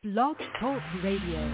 Blog Talk Radio.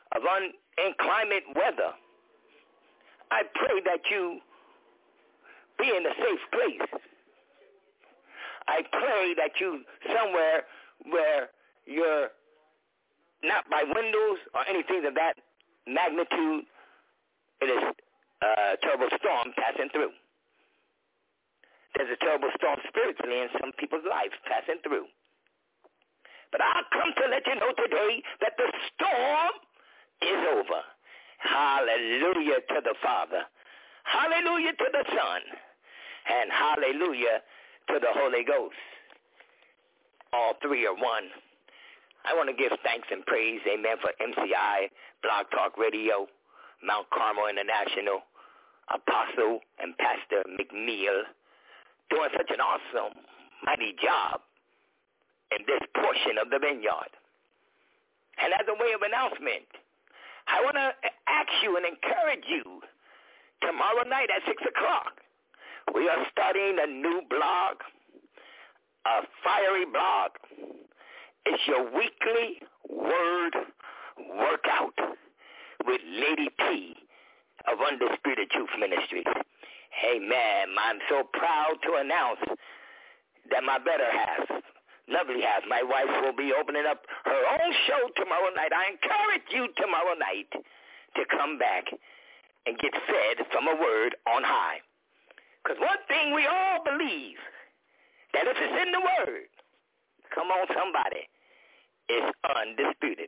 Of inclement weather, I pray that you be in a safe place. I pray that you somewhere where you're not by windows or anything of that magnitude. It is a terrible storm passing through. There's a terrible storm spiritually in some people's lives passing through. But I've come to let you know today that the storm is over. Hallelujah to the Father. Hallelujah to the Son. And hallelujah to the Holy Ghost. All three are one. I want to give thanks and praise, amen, for MCI, Blog Talk Radio, Mount Carmel International, Apostle and Pastor McNeil, doing such an awesome, mighty job in this portion of the vineyard. And as a way of announcement, I want to ask you and encourage you, tomorrow night at 6 o'clock, we are starting a new blog, a fiery blog. It's your weekly word workout with Lady P of Undisputed Truth Ministries. Amen. I'm so proud to announce that my better half, lovely half, my wife, will be opening up her own show tomorrow night. I encourage you tomorrow night to come back and get fed from a word on high. Because one thing we all believe, that if it's in the word, come on somebody, it's undisputed.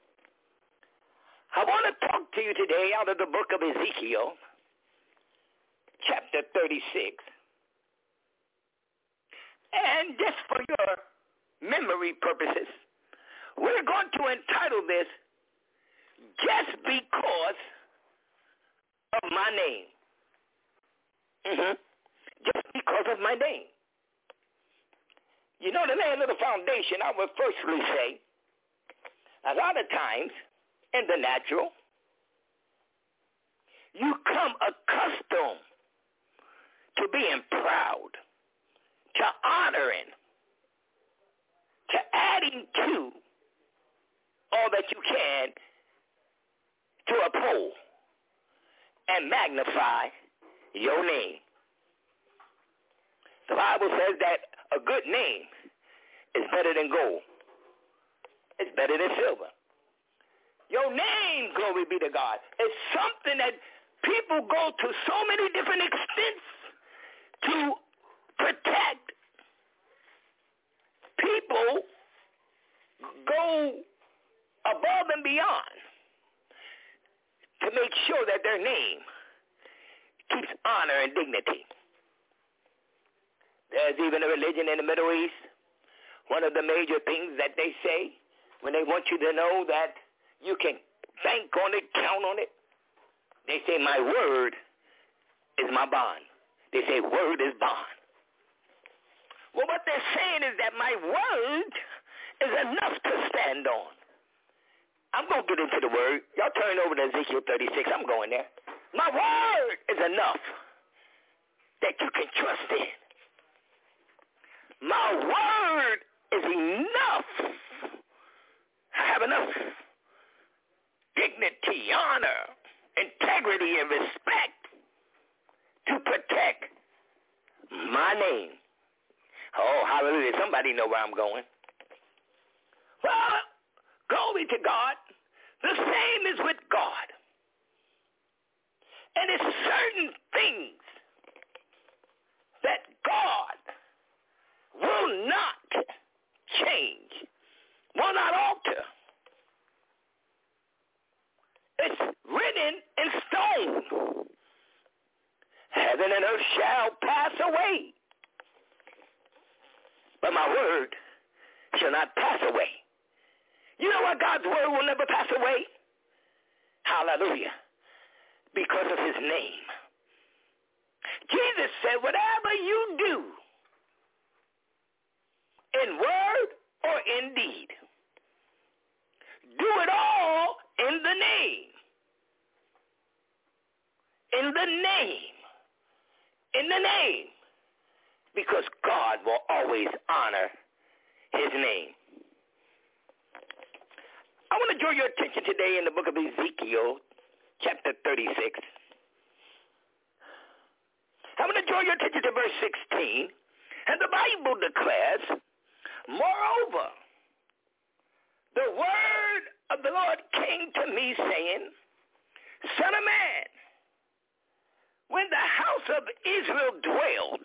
I want to talk to you today out of the book of Ezekiel, chapter 36. And just for your memory purposes, we're going to entitle this, Just Because of My Name. Just because of my name. You know, the laying of the foundation, I would firstly say, a lot of times in the natural, you come accustomed to being proud, to honoring, to adding to all that you can to uphold and magnify your name. The Bible says that a good name is better than gold. It's better than silver. Your name, glory be to God, is something that people go to so many different extents to protect. People go above and beyond to make sure that their name keeps honor and dignity. There's even a religion in the Middle East. One of the major things that they say when they want you to know that you can bank on it, count on it, they say my word is my bond. They say word is bond. Well, what they're saying is that my word is enough to stand on. I'm going to get into the word. Y'all turn over to Ezekiel 36. I'm going there. My word is enough that you can trust in. My word is enough. I have enough dignity, honor, integrity, and respect to protect my name. Oh, hallelujah. Somebody know where I'm going. Well, glory to God. The same is with God. And it's certain things that God will not change, will not alter. It's written in stone. Heaven and earth shall pass away, but my word shall not pass away. You know what? God's word will never pass away. Hallelujah. Because of his name. Jesus said, whatever you do, in word or in deed, do it all in the name. In the name. In the name. Because God will always honor his name. I want to draw your attention today in the book of Ezekiel, chapter 36. I'm going to draw your attention to verse 16. And the Bible declares, moreover, the word of the Lord came to me saying, Son of man, when the house of Israel dwelled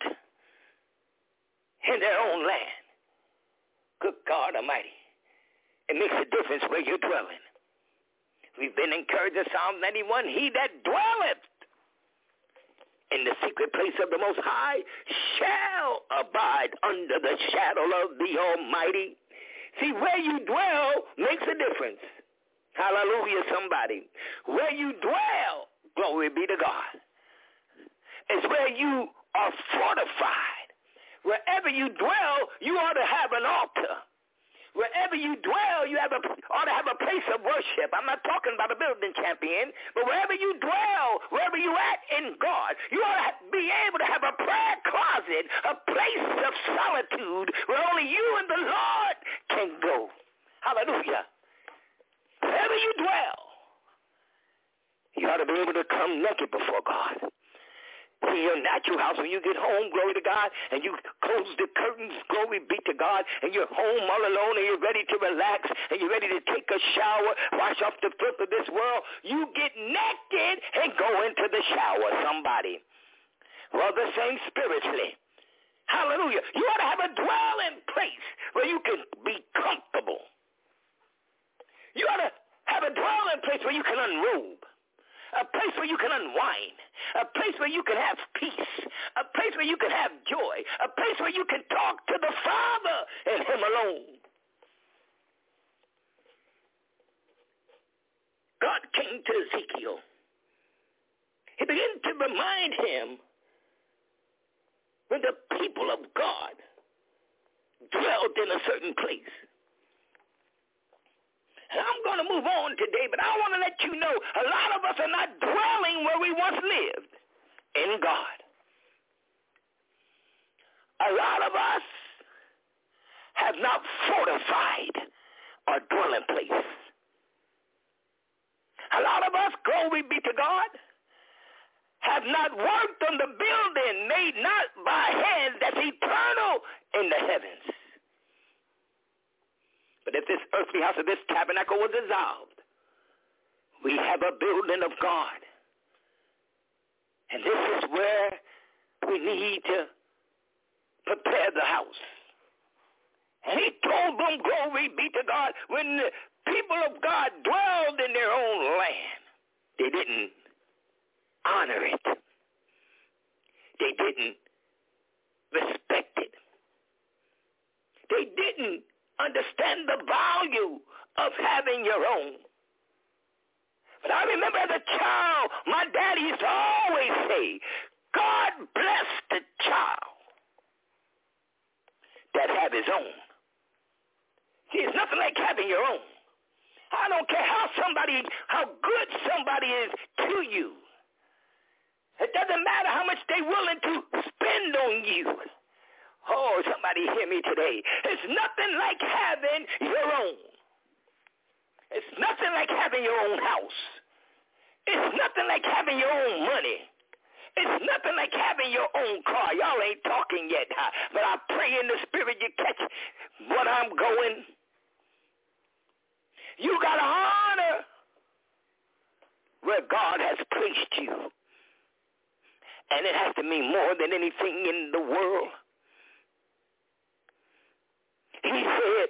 in their own land, good God Almighty, it makes a difference where you're dwelling. We've been encouraged in Psalm 91, he that dwelleth in the secret place of the Most High shall abide under the shadow of the Almighty. See, where you dwell makes a difference. Hallelujah, somebody. Where you dwell, glory be to God, is where you are fortified. Wherever you dwell, you ought to have an altar. Wherever you dwell, you ought to have a place of worship. I'm not talking about a building, champion, but wherever you dwell, wherever you at in God, you ought to be able to have a prayer closet, a place of solitude where only you and the Lord can go. Hallelujah. Wherever you dwell, you ought to be able to come naked before God. See, your natural house, when you get home, glory to God, and you close the curtains, glory be to God, and you're home all alone, and you're ready to relax, and you're ready to take a shower, wash off the filth of this world, you get naked and go into the shower, somebody. Well, the same spiritually. Hallelujah. You ought to have a dwelling place where you can be comfortable. You ought to have a dwelling place where you can unrobe. A place where you can unwind, a place where you can have peace, a place where you can have joy, a place where you can talk to the Father and him alone. God came to Ezekiel. He began to remind him when the people of God dwelled in a certain place. And I'm going to move on today, but I want to let you know a lot of us are not dwelling where we once lived, in God. A lot of us have not fortified our dwelling place. A lot of us, glory be to God, have not worked on the building made not by hands that's eternal in the heavens. But if this earthly house of this tabernacle was dissolved, we have a building of God. And this is where we need to prepare the house. And he told them, glory be to God, when the people of God dwelled in their own land, they didn't honor it. They didn't respect it. They didn't understand the value of having your own. But I remember as a child, my daddy used to always say, God bless the child that have his own. See, it's nothing like having your own. I don't care how good somebody is to you. It doesn't matter how much they're willing to spend on you. Oh, somebody hear me today. It's nothing like having your own. It's nothing like having your own house. It's nothing like having your own money. It's nothing like having your own car. Y'all ain't talking yet, but I pray in the spirit you catch what I'm going. You got to honor where God has placed you. And it has to mean more than anything in the world. He said,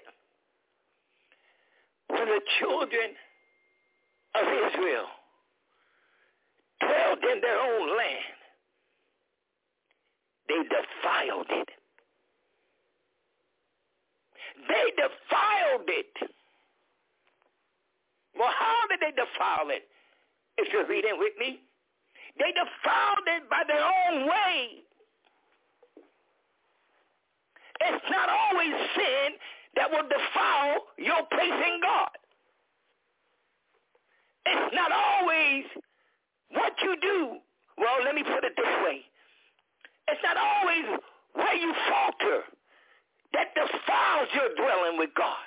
when the children of Israel dwelled in their own land, they defiled it. They defiled it. Well, how did they defile it? If you're reading with me, they defiled it by their own way. It's not always sin that will defile your place in God. It's not always what you do. Well, let me put it this way. It's not always where you falter that defiles your dwelling with God.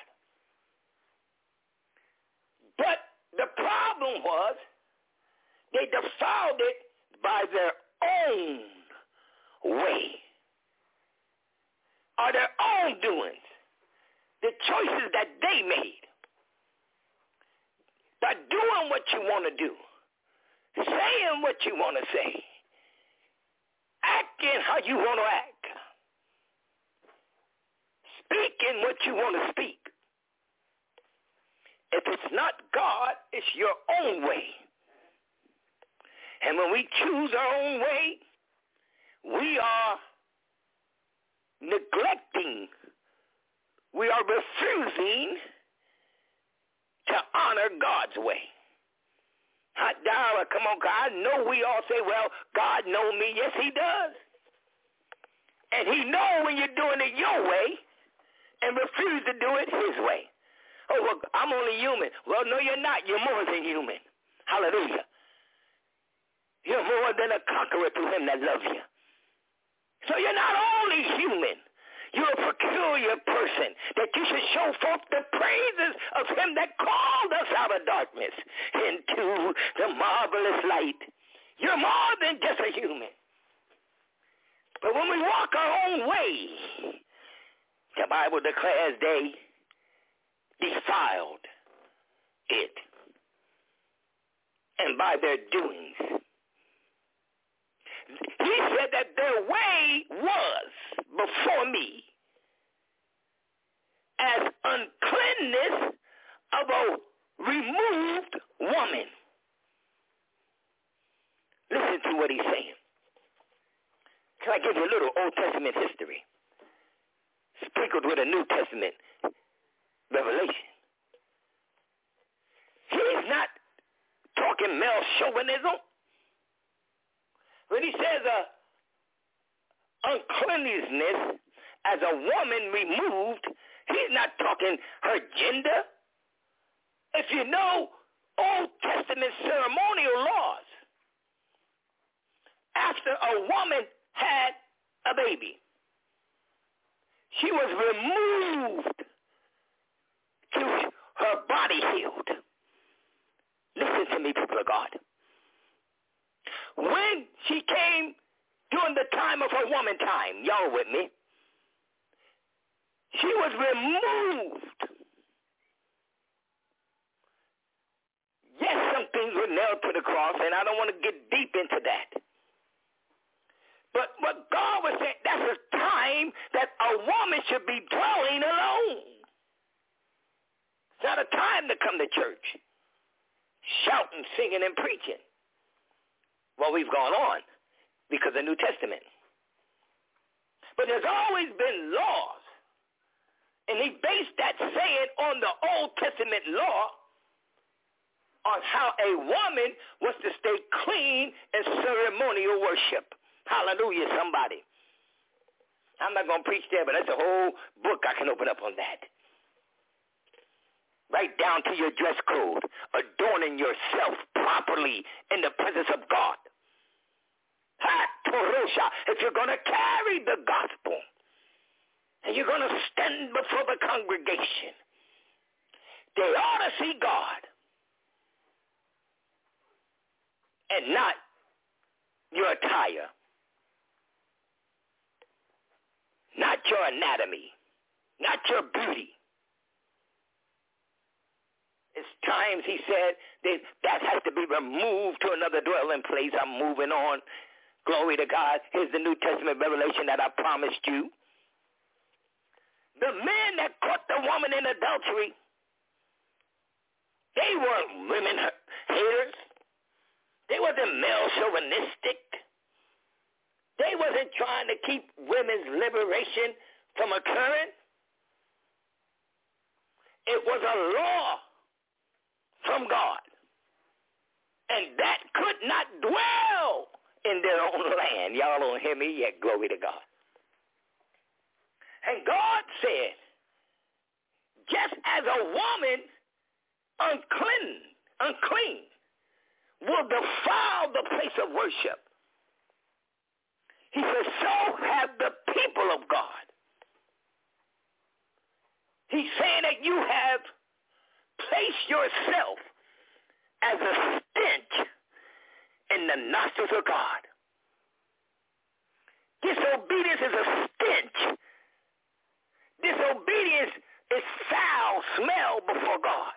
But the problem was they defiled it by their own way, or their own doings, the choices that they made, by doing what you want to do, saying what you want to say, acting how you want to act, speaking what you want to speak. If it's not God, it's your own way. And when we choose our own way, we are neglecting, we are refusing to honor God's way. Hot dollar, come on, God. I know we all say, well, God knows me. Yes, he does. And he knows when you're doing it your way and refuse to do it his way. Oh, well, I'm only human. Well, no, you're not. You're more than human. Hallelujah. You're more than a conqueror through him that loves you. So you're not only human. You're a peculiar person, that you should show forth the praises of him that called us out of darkness into the marvelous light. You're more than just a human. But when we walk our own way, the Bible declares they defiled it. And by their doings, he said that their way was before me as uncleanness of a removed woman. Listen to what he's saying. Can I give you a little Old Testament history sprinkled with a New Testament revelation? He's not talking male chauvinism. When he says uncleanness as a woman removed, he's not talking her gender. If you know Old Testament ceremonial laws, after a woman had a baby, she was removed to her body healed. Listen to me, people of God. When she came during the time of her woman time, y'all with me, she was removed. Yes, some things were nailed to the cross, and I don't want to get deep into that. But what God was saying, that's a time that a woman should be dwelling alone. It's not a time to come to church, shouting, singing, and preaching. Well, we've gone on because of the New Testament. But there's always been laws. And he based that saying on the Old Testament law on how a woman was to stay clean in ceremonial worship. Hallelujah, somebody. I'm not going to preach there, but that's a whole book I can open up on that. Right down to your dress code, adorning yourself properly in the presence of God. If you're going to carry the gospel and you're going to stand before the congregation, they ought to see God and not your attire, not your anatomy, not your beauty. It's times, he said, that has to be removed to another dwelling place. I'm moving on. Glory to God. Here's the New Testament revelation that I promised you. The men that caught the woman in adultery, they weren't women haters. They wasn't male chauvinistic. They wasn't trying to keep women's liberation from occurring. It was a law from God. And that could not dwell in their own land. Y'all don't hear me yet. Glory to God. And God said, just as a woman unclean will defile the place of worship, he says, so have the people of God. He's saying that you have placed yourself as a stench in the nostrils of God. This Disobedience is a stench. Disobedience is foul smell before God.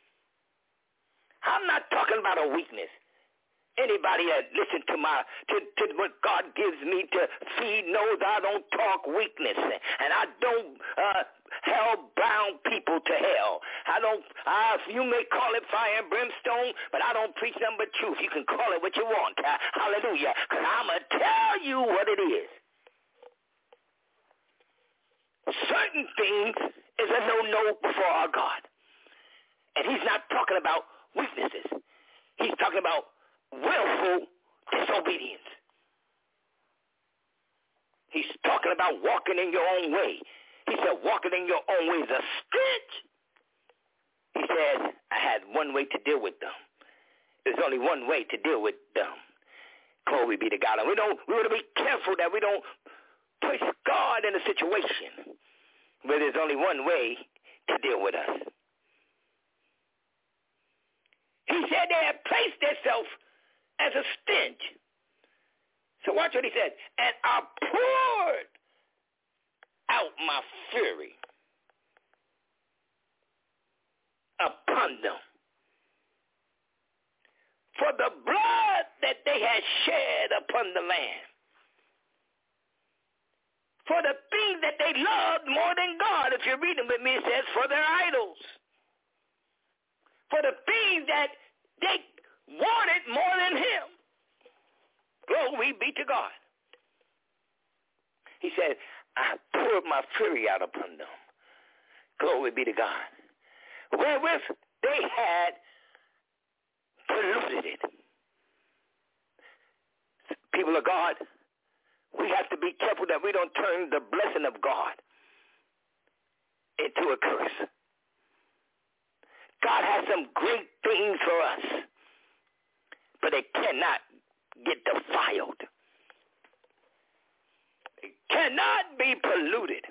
I'm not talking about a weakness. Anybody that listen to what God gives me to feed knows I don't talk weakness, and I don't hell-bound people to hell. You may call it fire and brimstone, but I don't preach nothing but truth. You can call it what you want. Hallelujah. Because I'm going to tell you what it is. Certain things is a no-no before our God. And he's not talking about weaknesses. He's talking about willful disobedience. He's talking about walking in your own way. He said walking in your own way is a stench. He said, I had one way to deal with them. There's only one way to deal with them. Glory be to God. And we want to be careful that we don't push God in a situation where there's only one way to deal with us. He said they had placed themselves as a stench. So watch what he said. And I poured out my fury upon them for the blood that they had shed upon the land, for the things that they loved more than God. If you're reading with me, it says for their idols, for the things that they wanted more than him. Glory be to God. He said, I poured my fury out upon them. Glory be to God. Wherewith they had polluted it. People of God, we have to be careful that we don't turn the blessing of God into a curse. God has some great things for us, but they cannot get defiled. It cannot be polluted.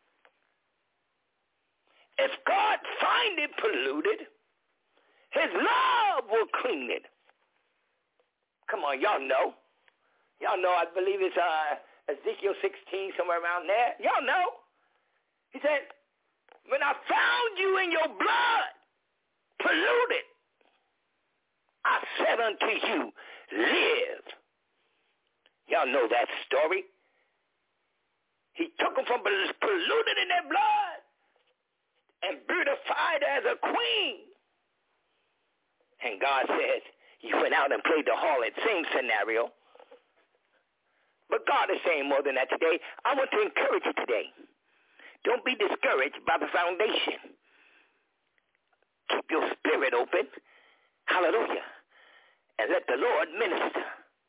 If God find it polluted, his love will clean it. Come on, y'all know. Y'all know, I believe it's Ezekiel 16, somewhere around there. Y'all know. He said, when I found you in your blood, polluted, I said unto you, live. Y'all know that story. He took them from polluted in their blood and beautified as a queen. And God says, you went out and played the harlot, same scenario. But God is saying more than that today. I want to encourage you today. Don't be discouraged by the foundation. Keep your spirit open. Hallelujah. And let the Lord minister.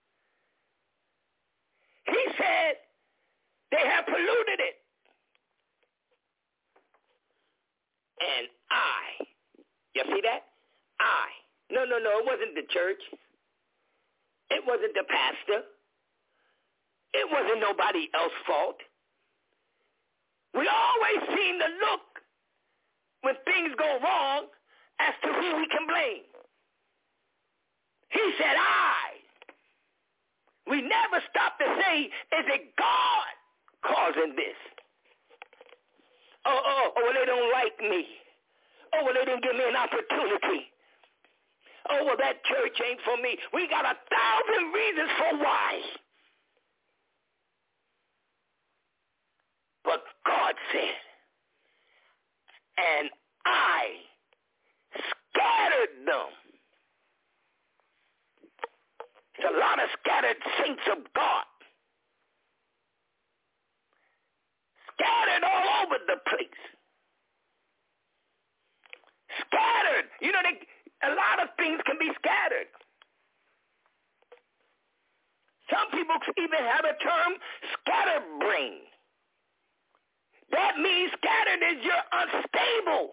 He said they have polluted it. And you see that? No, it wasn't the church. It wasn't the pastor. It wasn't nobody else's fault. We always seem to look when things go wrong as to who we can blame. He said, We never stop to say, is it God causing this? Well, they don't like me. Well, they didn't give me an opportunity. Well, that church ain't for me. We got 1,000 reasons for why. But God said, and I scattered them. It's a lot of scattered saints of God. Scattered all over the place. Scattered. You know, a lot of things can be scattered. Some people even have a term, scatterbrain. That means scattered is you're unstable.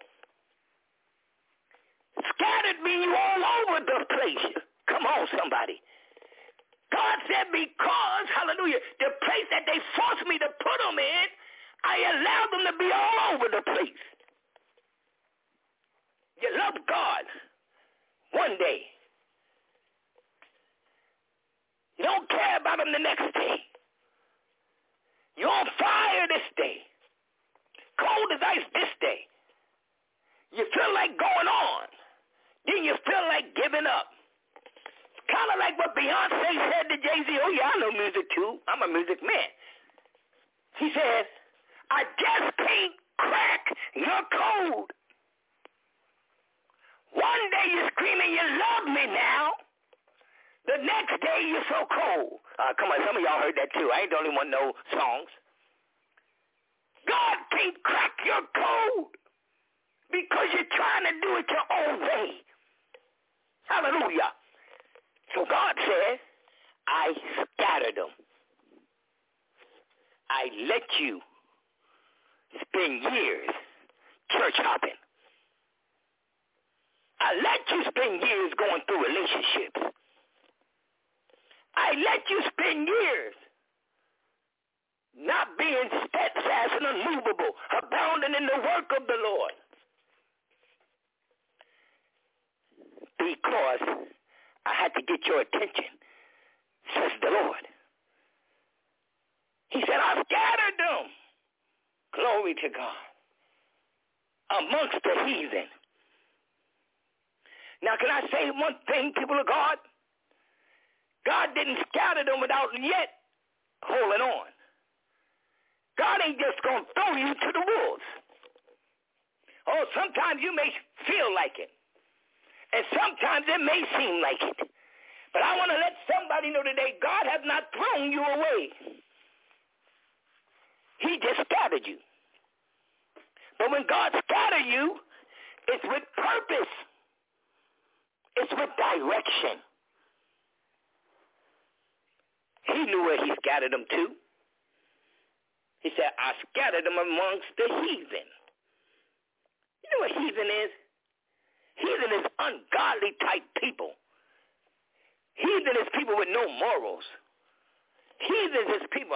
Scattered means you're all over the place. Come on, somebody. God said because, hallelujah, the place that they forced me to put them in, I allowed them to be all over the place. You love God one day. You don't care about him the next day. You're on fire this day. Cold as ice this day. You feel like going on. Then you feel like giving up. It's kind of like what Beyonce said to Jay-Z. Oh, yeah, I know music, too. I'm a music man. She said, I just can't crack your code. One day you're screaming, you love me now. The next day you're so cold. Come on, some of y'all heard that, too. I ain't the only one know songs. God can't crack your code because you're trying to do it your own way. Hallelujah. So God says, I scattered them. I let you spend years church hopping. I let you spend years going through relationships. I let you spend years not being steadfast and unmovable, abounding in the work of the Lord. Because I had to get your attention, says the Lord. He said, I scattered them. Glory to God. Amongst the heathen. Now, can I say one thing, people of God? God didn't scatter them without yet holding on. God ain't just going to throw you to the wolves. Oh, sometimes you may feel like it. And sometimes it may seem like it. But I want to let somebody know today, God has not thrown you away. He just scattered you. But when God scattered you, it's with purpose. It's with direction. He knew where he scattered them to. He said, I scattered them amongst the heathen. You know what heathen is? Heathen is ungodly type people. Heathen is people with no morals. Heathens is people.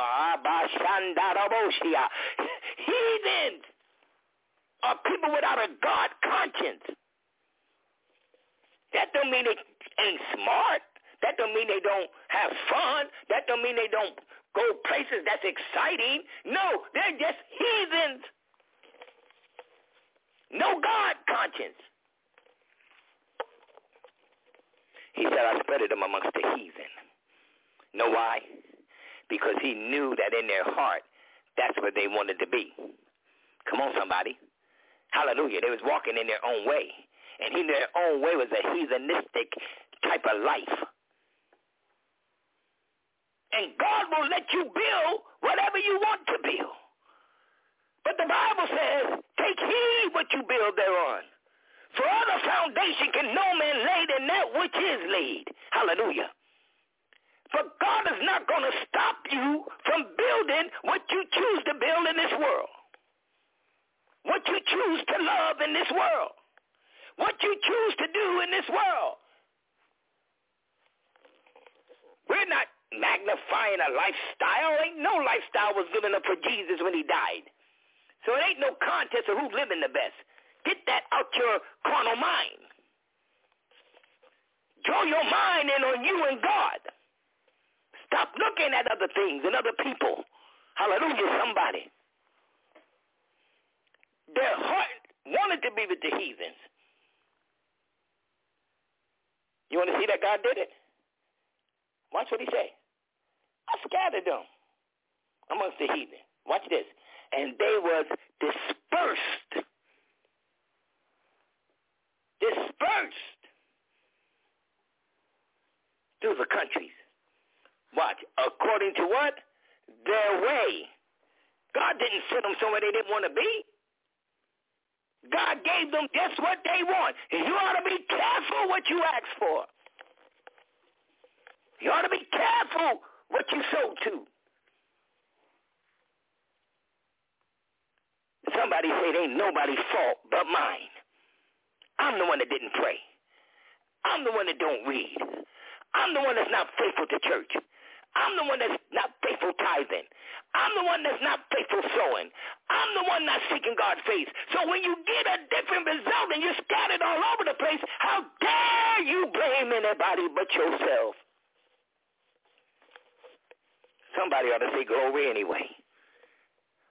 Heathens are people without a God conscience. That don't mean they ain't smart. That don't mean they don't have fun. That don't mean they don't go places that's exciting. No, they're just heathens. No God conscience. He said, I spread them amongst the heathen. Know why? Because he knew that in their heart, that's where they wanted to be. Come on, somebody. Hallelujah. They was walking in their own way. And in their own way was a heathenistic type of life. And God will let you build whatever you want to build. But the Bible says, take heed what you build thereon. For other foundation can no man lay than that which is laid. Hallelujah. But God is not going to stop you from building what you choose to build in this world. What you choose to love in this world. What you choose to do in this world. We're not magnifying a lifestyle. Ain't no lifestyle was given up for Jesus when he died. So it ain't no contest of who's living the best. Get that out your carnal mind. Draw your mind in on you and God. Stop looking at other things and other people. Hallelujah, somebody. Their heart wanted to be with the heathens. You want to see that God did it? Watch what he say. I scattered them amongst the heathen. Watch this. And they was dispersed. Dispersed through the countries. Watch. According to what? Their way. God didn't send them somewhere they didn't want to be. God gave them just what they want. And you ought to be careful what you ask for. You ought to be careful what you sow to. Somebody say it ain't nobody's fault but mine. I'm the one that didn't pray. I'm the one that don't read. I'm the one that's not faithful to church. I'm the one that's not faithful tithing. I'm the one that's not faithful sowing. I'm the one not seeking God's face. So when you get a different result and you're scattered all over the place, how dare you blame anybody but yourself? Somebody ought to say glory anyway.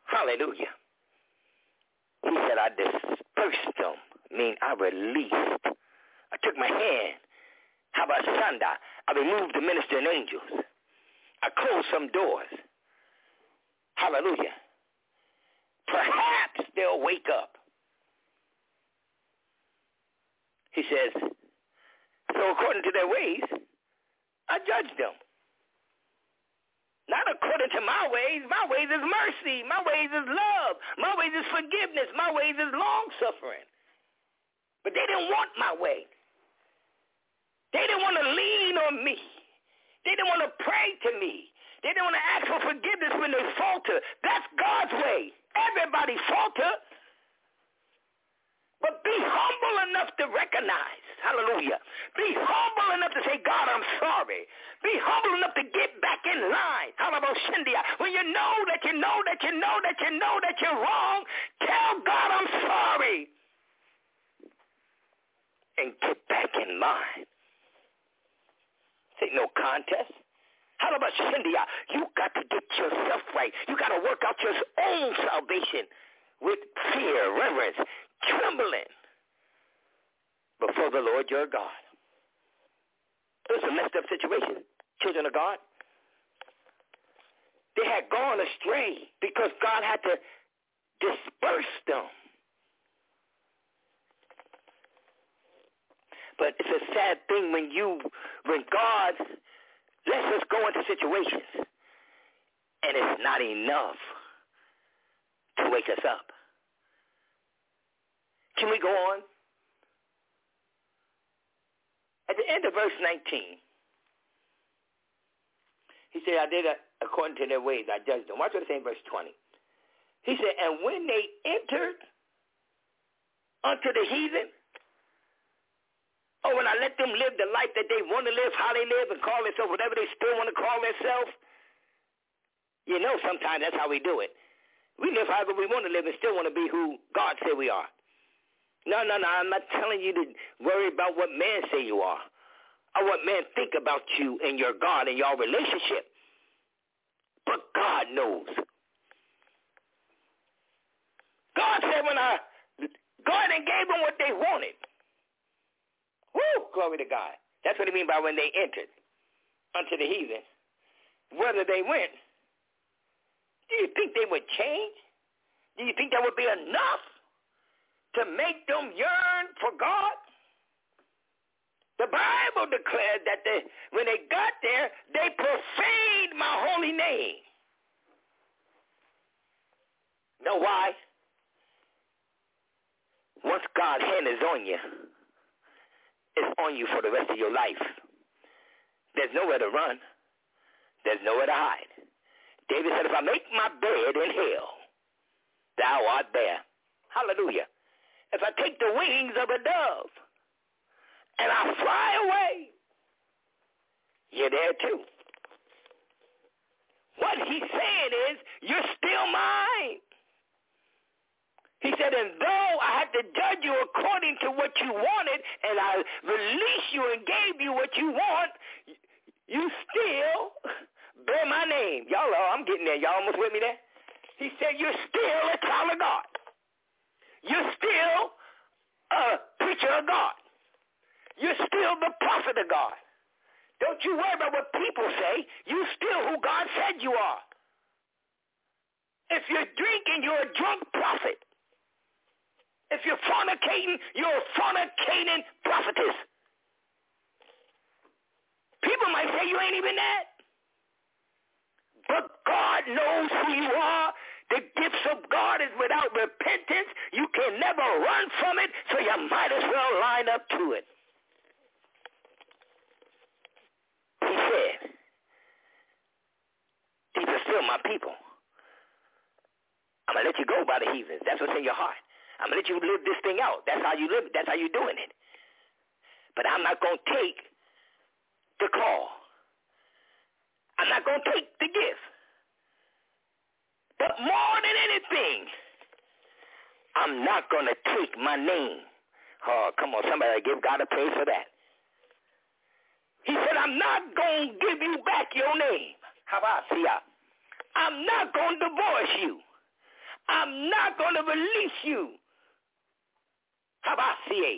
Hallelujah. He said, I dispersed them, mean I released. I took my hand. How about Sunday? I removed the ministering angels. I closed some doors. Hallelujah. Perhaps they'll wake up. He says, so according to their ways, I judge them. Not according to my ways. My ways is mercy. My ways is love. My ways is forgiveness. My ways is long-suffering. But they didn't want my way. They didn't want to lean on me. They didn't want to pray to me. They didn't want to ask for forgiveness when they falter. That's God's way. Everybody falter. But be humble enough to recognize, hallelujah. Be humble enough to say, God, I'm sorry. Be humble enough to get back in line. Hallelujah. When you know that you know that you know that you know that you're wrong, tell God I'm sorry. And get back in line. This ain't no contest. How about Cynthia? You got to get yourself right. You got to work out your own salvation with fear, reverence, trembling before the Lord your God. It was a messed up situation, children of God. They had gone astray because God had to disperse them. But it's a sad thing when God lets us go into situations and it's not enough to wake us up. Can we go on? At the end of verse 19, he said, I did according to their ways, I judged them. Watch what it says in verse 20. He said, and when they entered unto the heathen, when I let them live the life that they want to live, how they live, and call themselves whatever they still want to call themselves, you know sometimes that's how we do it. We live however we want to live and still want to be who God said we are. No, I'm not telling you to worry about what men say you are or what men think about you and your God and your relationship. But God knows. God said God gave them what they wanted. Woo, glory to God. That's what he mean by when they entered unto the heathen. Whether they went, do you think they would change? Do you think that would be enough to make them yearn for God? The Bible declared that when they got there, they profaned my holy name. Know why? Once God's hand is on you, it's on you for the rest of your life. There's nowhere to run. There's nowhere to hide. David said, if I make my bed in hell, thou art there. Hallelujah. If I take the wings of a dove and I fly away, you're there too. What he's saying is, you're still mine. He said, and though I had to judge you according to what you wanted, and I released you and gave you what you want, you still bear my name. Y'all, I'm getting there. Y'all almost with me there? He said, you're still a child of God. You're still a preacher of God. You're still the prophet of God. Don't you worry about what people say. You're still who God said you are. If you're drinking, you're a drunk prophet. If you're fornicating, you're a fornicating prophetess. People might say you ain't even that. But God knows who you are. The gifts of God is without repentance. You can never run from it, so you might as well line up to it. He said, these are still my people. I'm going to let you go by the heathens. That's what's in your heart. I'm going to let you live this thing out. That's how you live it. That's how you're doing it. But I'm not going to take the call. I'm not going to take the gift. But more than anything, I'm not going to take my name. Oh, come on, somebody give God a praise for that. He said, I'm not going to give you back your name. How about see ya? I'm not going to divorce you. I'm not going to release you. Habasia,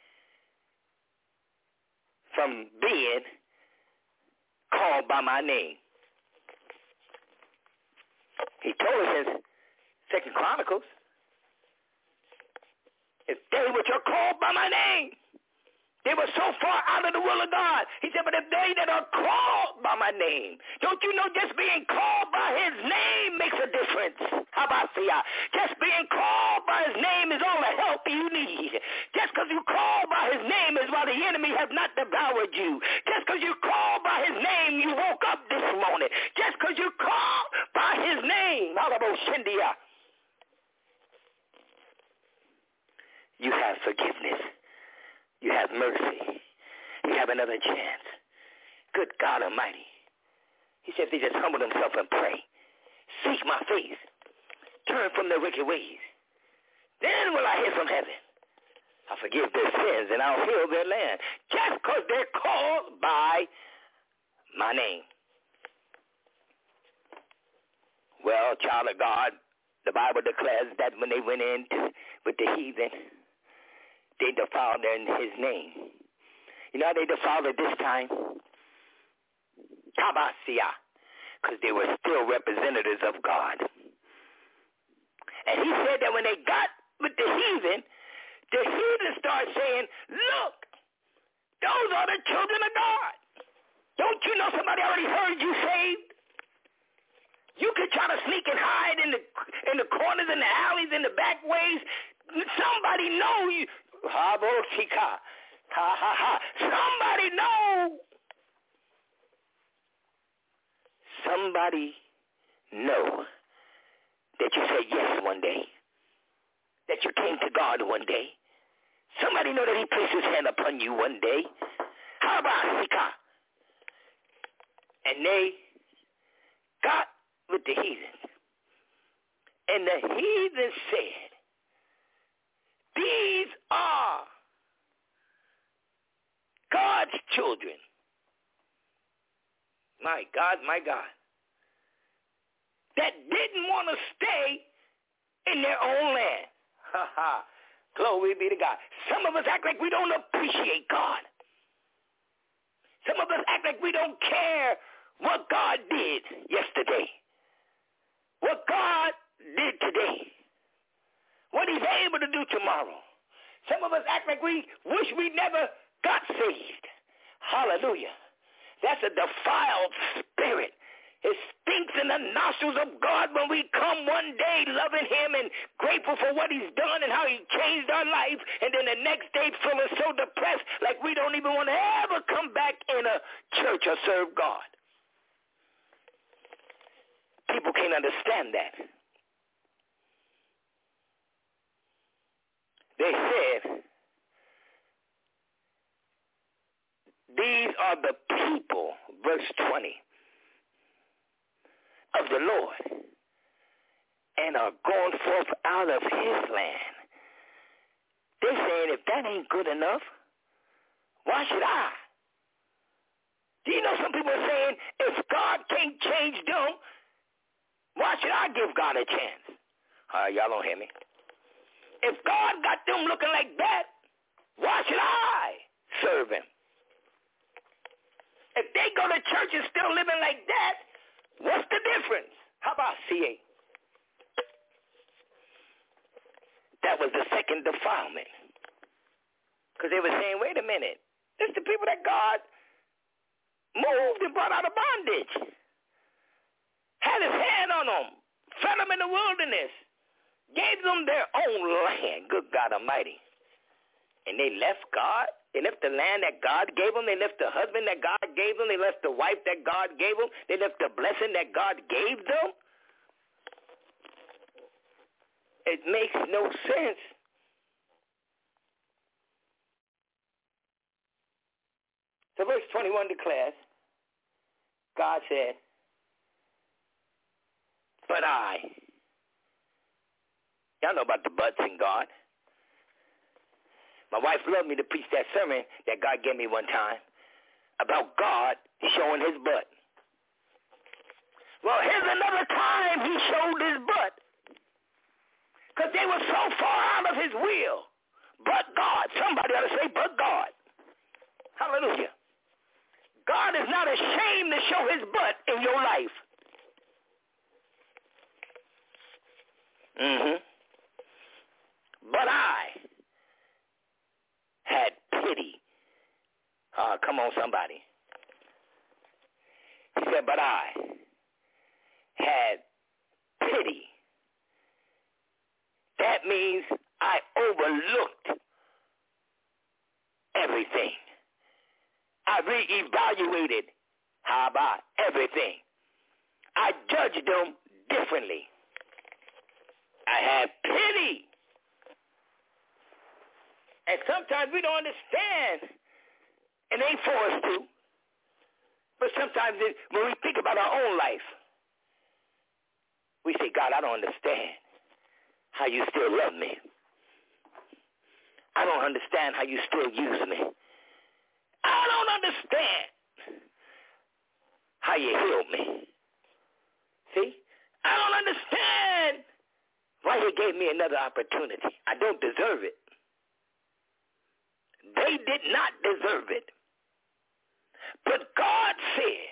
from being called by my name. He told us in 2 Chronicles, if they which are called by my name, they were so far out of the will of God. He said, but if they that are called by my name, don't you know just being called by his name makes a difference? How about that? Just being called by his name is all the help you need. Just because you called by his name is why the enemy has not devoured you. Just because you called by his name, you woke up this morning. Just because you called by his name, you have forgiveness. You have mercy. You have another chance. Good God Almighty. He said if they just humble themselves and pray, seek my face, turn from their wicked ways, then will I hear from heaven. I'll forgive their sins and I'll heal their land. Just because they're called by my name. Well, child of God, the Bible declares that when they went in with the heathen, they defiled his name. You know how they defiled it this time? Tabasia, because they were still representatives of God. And he said that when they got with the heathen started saying, look, those are the children of God. Don't you know somebody already heard you saved? You could try to sneak and hide in the corners, in the alleys, in the back ways. Somebody know you. Somebody know. Somebody know that you said yes one day. That you came to God one day. Somebody know that he placed his hand upon you one day. How about Sika? And they got with the heathens. And the heathen said, these are God's children. My God, my God. That didn't want to stay in their own land. Ha ha. Glory be to God. Some of us act like we don't appreciate God. Some of us act like we don't care what God did yesterday. What God did today. What he's able to do tomorrow. Some of us act like we wish we never got saved. Hallelujah. That's a defiled spirit. It stinks in the nostrils of God when we come one day loving him and grateful for what he's done and how he changed our life, and then the next day feeling so depressed like we don't even want to ever come back in a church or serve God. People can't understand that. They said, these are the people, verse 20, of the Lord, and are going forth out of his land. They're saying, if that ain't good enough, why should I? Do you know some people are saying, if God can't change them, why should I give God a chance? Y'all don't hear me. If God got them looking like that, why should I serve him? If they go to church and still living like that, what's the difference? How about CA? That was the second defilement. Because they were saying, wait a minute, it's the people that God moved and brought out of bondage. Had his hand on them, fed them in the wilderness, gave them their own land, good God Almighty. And they left God. They left the land that God gave them. They left the husband that God gave them. They left the wife that God gave them. They left the blessing that God gave them. It makes no sense. So verse 21 declares, God said, but I. Y'all know about the buts in God. My wife loved me to preach that sermon that God gave me one time about God showing his butt. Well, here's another time he showed his butt. because they were so far out of his will. But God. Somebody ought to say, but God. Hallelujah. God is not ashamed to show his butt in your life. But I had pity. Come on, somebody. He said, but I had pity. That means I overlooked everything. I reevaluated everything. I judged them differently. I had pity. And sometimes we don't understand, and ain't for us to, but sometimes when we think about our own life, we say, God, I don't understand how you still love me. I don't understand how you still use me. I don't understand how you healed me. See? I don't understand why you gave me another opportunity. I don't deserve it. They did not deserve it. But God said,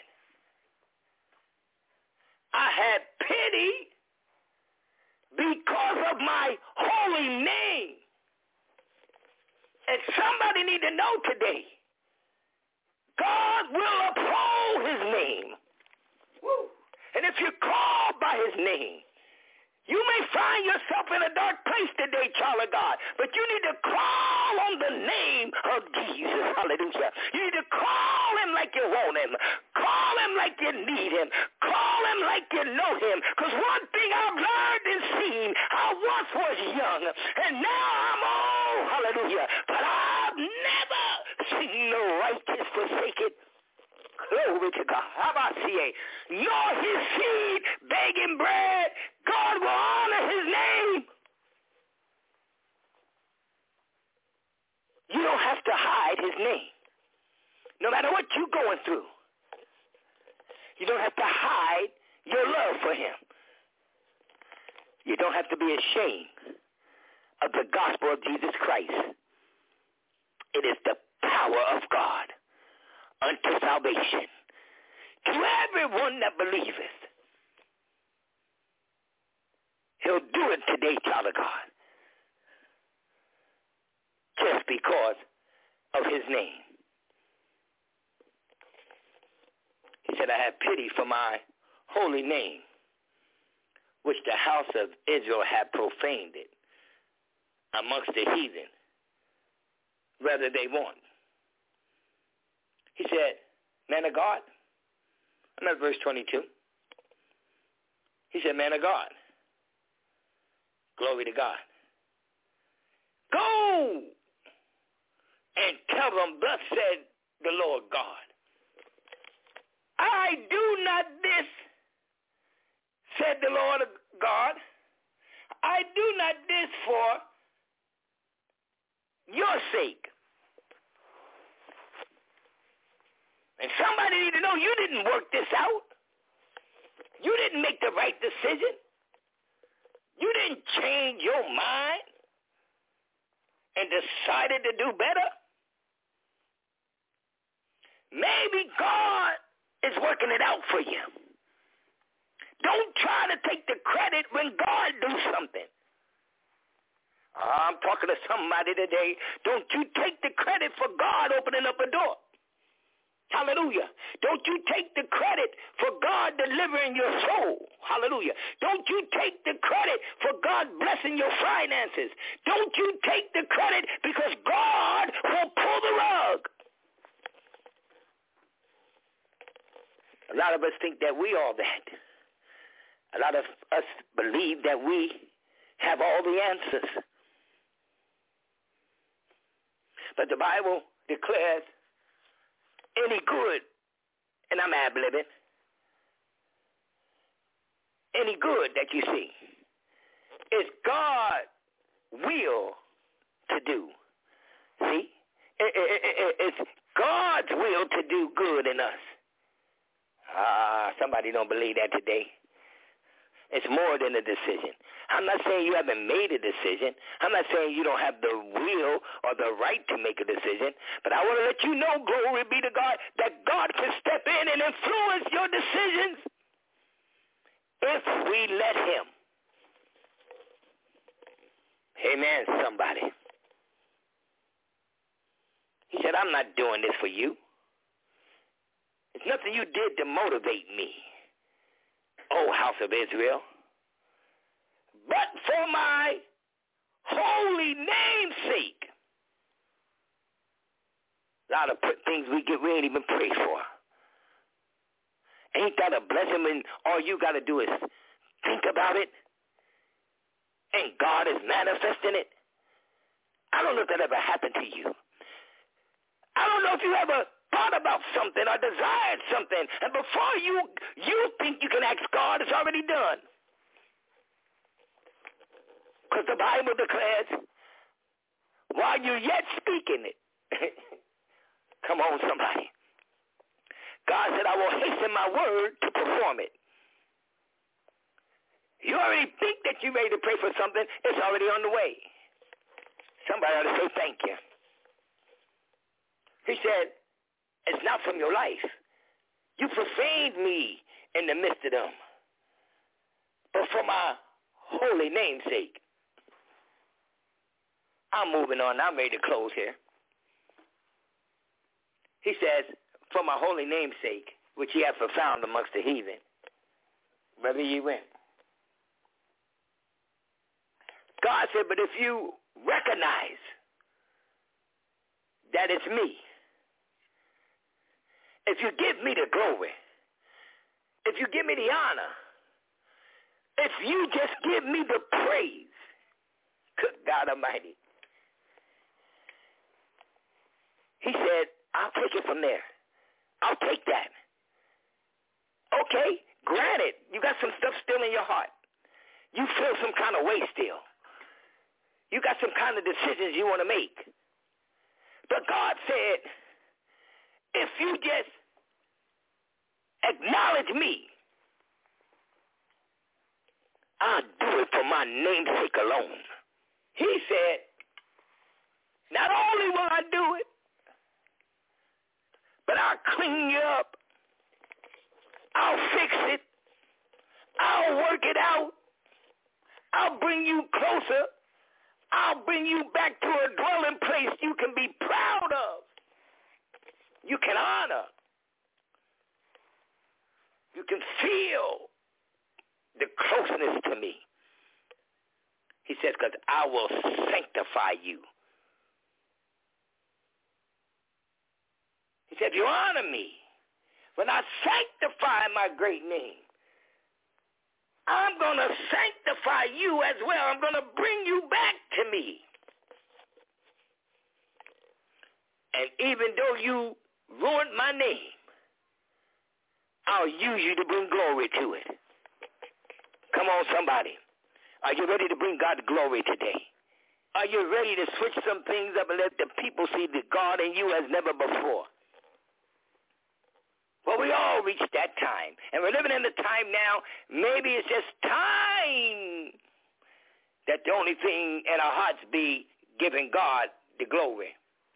I had pity because of my holy name. And somebody need to know today, God will uphold his name. Woo. And if you're called by his name, you may find yourself in a dark place today, child of God, but you need to call on the name of Jesus. Hallelujah. You need to call him like you want him. Call him like you need him. Call him like you know him. Because one thing I've learned and seen, I once was young, and now I'm old. Hallelujah. But I've never seen the righteous forsaken. Glory to God. How about CA? Nor his seed begging bread. God will honor his name. You don't have to hide his name. No matter what you're going through, you don't have to hide your love for him. You don't have to be ashamed of the gospel of Jesus Christ. It is the power of God unto salvation to everyone that believeth. He'll do it today, child of God, just because of his name. He said, I have pity for my holy name, which the house of Israel had profaned it amongst the heathen, whether they want. He said, man of God, I'm at verse 22. He said, man of God, glory to God, go and tell them, thus said the Lord God, I do not this, said the Lord God, I do not this for your sake. And somebody need to know you didn't work this out. You didn't make the right decision. You didn't change your mind and decided to do better. Maybe God is working it out for you. Don't try to take the credit when God do something. I'm talking to somebody today. Don't you take the credit for God opening up a door. Hallelujah. Don't you take the credit for God delivering your soul. Hallelujah. Don't you take the credit for God blessing your finances. Don't you take the credit because God will pull the rug. A lot of us think that we are that. A lot of us believe that we have all the answers. But the Bible declares any good, and I'm ad-libbing, any good that you see is God's will to do. See? It's God's will to do good in us. Somebody don't believe that today. It's more than a decision. I'm not saying you haven't made a decision. I'm not saying you don't have the will or the right to make a decision. But I want to let you know, glory be to God, that God can step in and influence your decisions if we let him. Amen, somebody. He said, I'm not doing this for you. It's nothing you did to motivate me, O house of Israel, but for my holy name's sake. A lot of things we ain't even pray for. Ain't that a blessing when all you got to do is think about it and God is manifesting it? I don't know if that ever happened to you. I don't know if you ever thought about something or desired something, and before you think you can ask God, it's already done. Because the Bible declares, while you're yet speaking it, come on, somebody. God said, I will hasten my word to perform it. You already think that you're ready to pray for something, it's already on the way. Somebody ought to say thank you. He said, it's not from your life. You profaned me in the midst of them. But for my holy name's sake. I'm moving on. I'm ready to close here. He says, for my holy name's sake, which ye have found amongst the heathen, whether ye went. God said, but if you recognize that it's me, if you give me the glory, if you give me the honor, if you just give me the praise, good God Almighty, he said, I'll take it from there. I'll take that. Okay, granted, you got some stuff still in your heart. You feel some kind of way still. You got some kind of decisions you want to make. But God said, if you just acknowledge me, I'll do it for my name's sake alone. He said, not only will I do it, but I'll clean you up. I'll fix it. I'll work it out. I'll bring you closer. I'll bring you back to a dwelling place you can be proud of. You can honor. You can feel the closeness to me. He says, because I will sanctify you. He said, if you honor me, when I sanctify my great name, I'm going to sanctify you as well. I'm going to bring you back to me. And even though you ruined my name, I'll use you to bring glory to it. Come on, somebody. Are you ready to bring God glory today? Are you ready to switch some things up and let the people see the God in you as never before? Well, we all reach that time. And we're living in the time now, maybe it's just time that the only thing in our hearts be giving God the glory.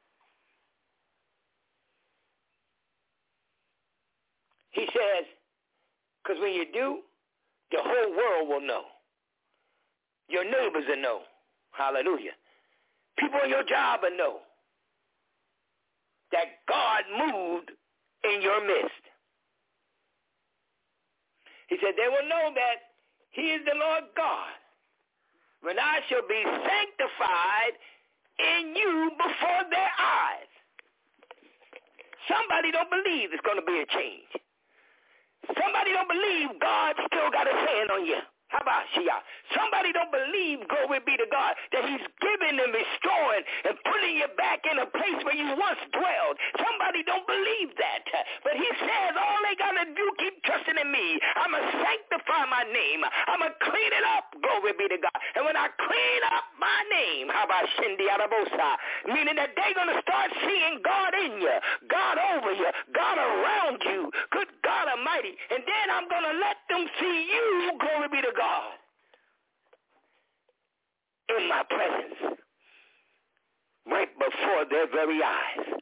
He says, because when you do, the whole world will know. Your neighbors will know. Hallelujah. People in your job will know that God moved in your midst. He said, they will know that he is the Lord God, when I shall be sanctified in you before their eyes. Somebody don't believe it's going to be a change. Somebody don't believe God still got a hand on you. How about Shia? Somebody don't believe, glory be to God, that he's giving and restoring and putting you back in a place where you once dwelled. Somebody don't believe that. But he says all they got to do, keep trusting in me. I'm going to sanctify my name. I'm going to clean it up, glory be to God. And when I clean up my name, how about Shindi Arabosa? Meaning that they're going to start seeing God in you, God over you, God around you. Good God Almighty. And then I'm going to let them see you, glory be to God, in my presence, right before their very eyes.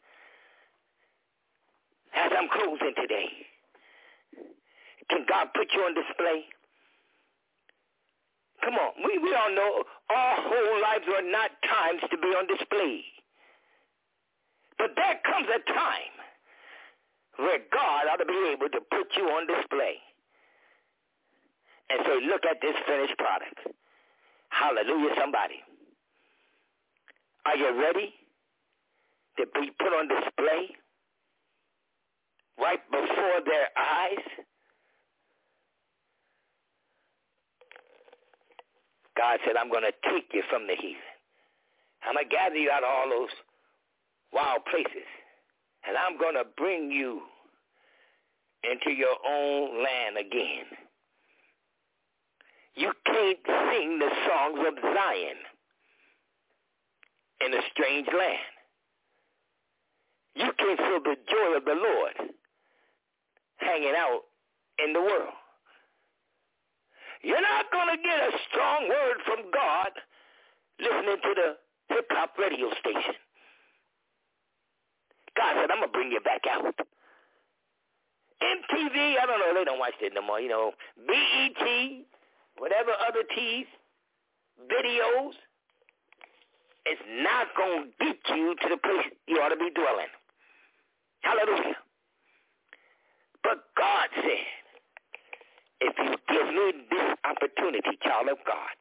As I'm closing today, can God put you on display? Come on, we all know our whole lives are not times to be on display. But there comes a time where God ought to be able to put you on display and say, look at this finished product. Hallelujah, somebody. Are you ready to be put on display right before their eyes? God said, I'm going to take you from the heathen. I'm going to gather you out of all those wild places, and I'm going to bring you into your own land again. You can't sing the songs of Zion in a strange land. You can't feel the joy of the Lord hanging out in the world. You're not going to get a strong word from God listening to the hip-hop radio station. God said, I'm going to bring you back out. MTV, I don't know, they don't watch it no more, BET, whatever other T's, videos, it's not going to get you to the place you ought to be dwelling. Hallelujah. But God said, if you give me this opportunity, child of God,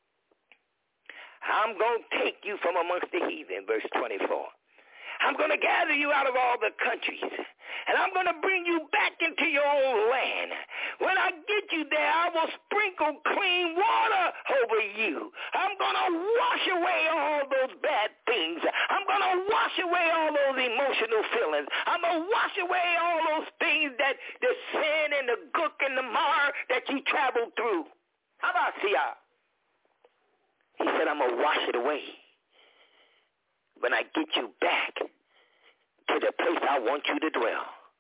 I'm going to take you from amongst the heathen, verse 24. I'm going to gather you out of all the countries, and I'm going to bring you back into your own land. When I get you there, I will sprinkle clean water over you. I'm going to wash away all those bad things. I'm going to wash away all those emotional feelings. I'm going to wash away all those things that the sin and the gook and the mar that you traveled through. How about y'all? He said, I'm going to wash it away when I get you back to the place I want you to dwell.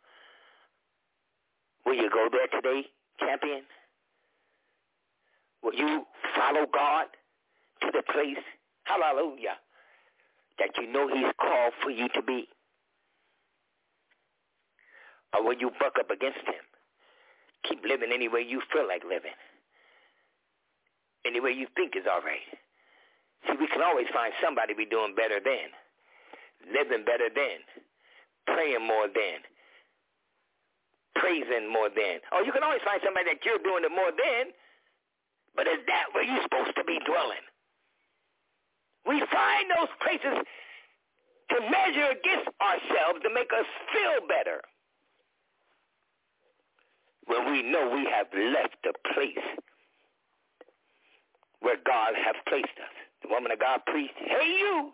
Will you go there today, champion? Will you follow God to the place, hallelujah, that you know he's called for you to be? Or will you buck up against him? Keep living any way you feel like living, any way you think is all right. See, we can always find somebody we doing better than, living better than, praying more than, praising more than. Or you can always find somebody that you're doing it more than, but is that where you're supposed to be dwelling? We find those places to measure against ourselves to make us feel better when we know we have left the place where God has placed us. The woman of God preached, hey you,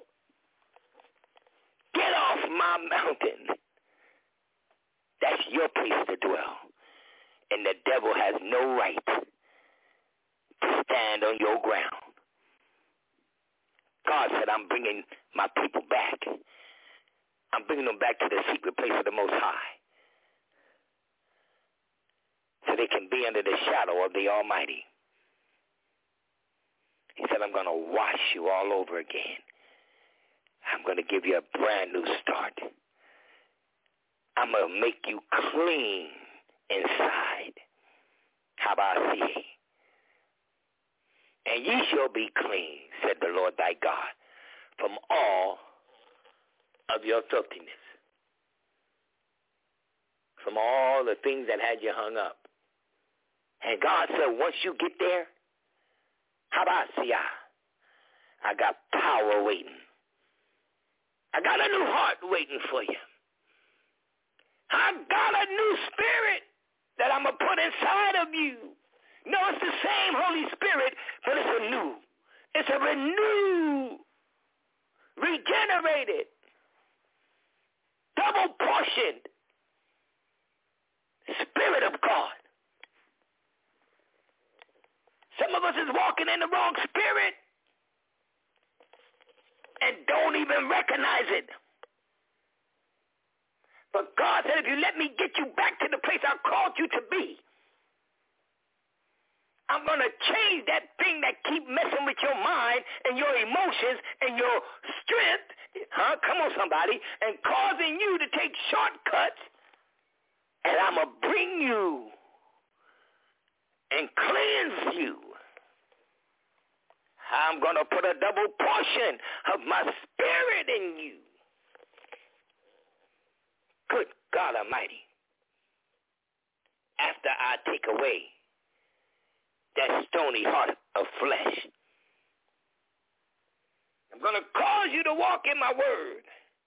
get off my mountain. That's your place to dwell. And the devil has no right to stand on your ground. God said, I'm bringing my people back. I'm bringing them back to the secret place of the Most High, so they can be under the shadow of the Almighty. He said, I'm going to wash you all over again. I'm going to give you a brand new start. I'm going to make you clean inside. How about I see? And ye shall be clean, said the Lord thy God, from all of your filthiness, from all the things that had you hung up. And God said, once you get there, how about see? I got power waiting. I got a new heart waiting for you. I got a new spirit that I'm going to put inside of you. No, it's the same Holy Spirit, but it's a new. It's a renewed, regenerated, double-portioned Spirit of God. Some of us is walking in the wrong spirit and don't even recognize it. But God said, if you let me get you back to the place I called you to be, I'm going to change that thing that keep messing with your mind and your emotions and your strength, come on somebody, and causing you to take shortcuts, and I'm going to bring you and cleanse you. I'm going to put a double portion of my spirit in you. Good God Almighty. After I take away that stony heart of flesh, I'm going to cause you to walk in my word.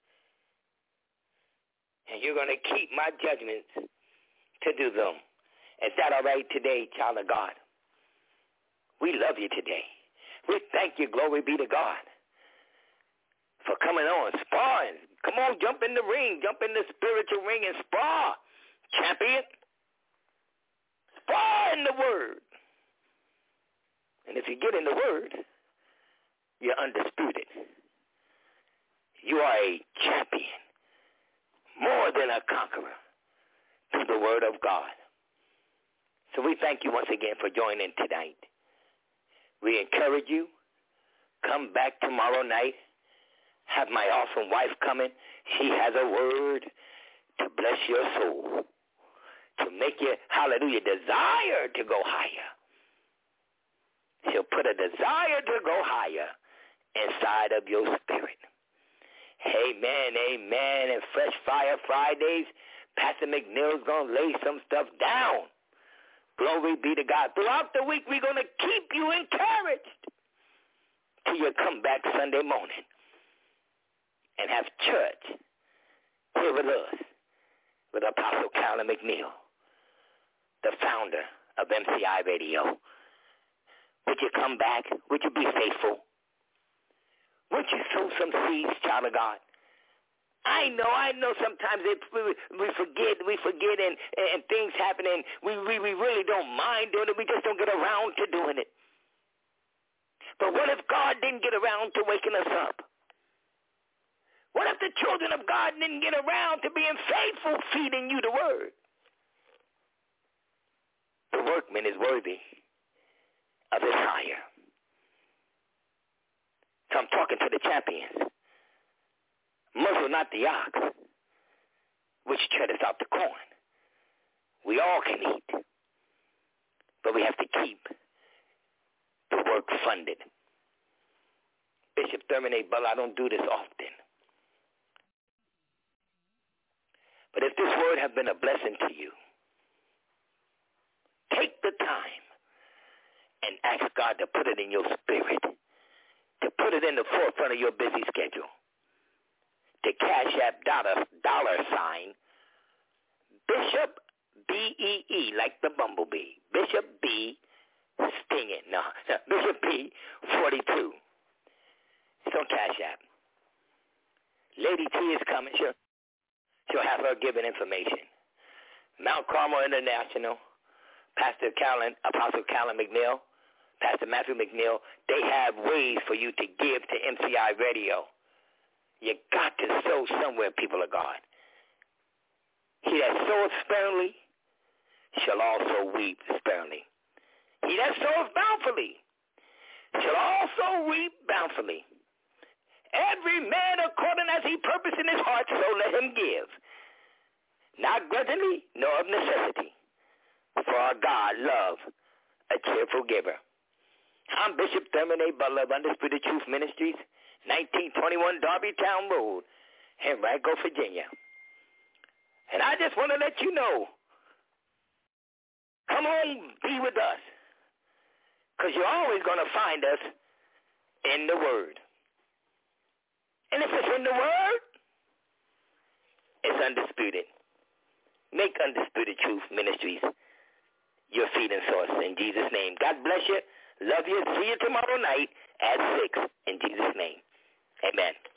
And you're going to keep my judgments to do them. Is that all right today, child of God? We love you today. We thank you, glory be to God, for coming on, sparring. Come on, jump in the ring, jump in the spiritual ring and spar, champion. Spar in the word. And if you get in the word, you're undisputed. You are a champion, more than a conqueror, through the word of God. So we thank you once again for joining tonight. We encourage you, come back tomorrow night. Have my awesome wife coming. She has a word to bless your soul, to make you, hallelujah, desire to go higher. She'll put a desire to go higher inside of your spirit. Amen, amen. And Fresh Fire Fridays, Pastor McNeil's going to lay some stuff down. Glory be to God. Throughout the week, we're going to keep you encouraged till you come back Sunday morning and have church here with us, with Apostle Carolyn McNeil, the founder of MCI Radio. Would you come back? Would you be faithful? Would you sow some seeds, child of God? I know sometimes we forget and things happen and we really don't mind doing it. We just don't get around to doing it. But what if God didn't get around to waking us up? What if the children of God didn't get around to being faithful, feeding you the word? The workman is worthy of his hire. So I'm talking to the champions. Muzzle not the ox, which treadeth out the corn. We all can eat, but we have to keep the work funded. Bishop Thurman A. Butler, I don't do this often. But if this word has been a blessing to you, take the time and ask God to put it in your spirit, to put it in the forefront of your busy schedule. To Cash App dollar sign Bishop B-E-E, like the bumblebee. Bishop B stinging. No, Bishop B 42. It's on Cash App. Lady T is coming. She'll have her giving information. Mount Carmel International, Pastor Carolyn, Apostle Carolyn McNeil, Pastor Matthew McNeil, they have ways for you to give to MCI Radio. You got to sow somewhere, people of God. He that soweth sparingly shall also reap sparingly. He that soweth bountifully shall also reap bountifully. Every man according as he purpose in his heart, so let him give. Not grudgingly, nor of necessity. For our God love a cheerful giver. I'm Bishop Thurman A. Butler of Undisputed Truth Ministries, 1921 Darbytown Road in Ranco, Virginia. And I just want to let you know, come on, be with us, because you're always going to find us in the Word. And if it's in the Word, it's undisputed. Make Undisputed Truth Ministries your feeding source in Jesus' name. God bless you. Love you. See you tomorrow night at 6 in Jesus' name. Amen.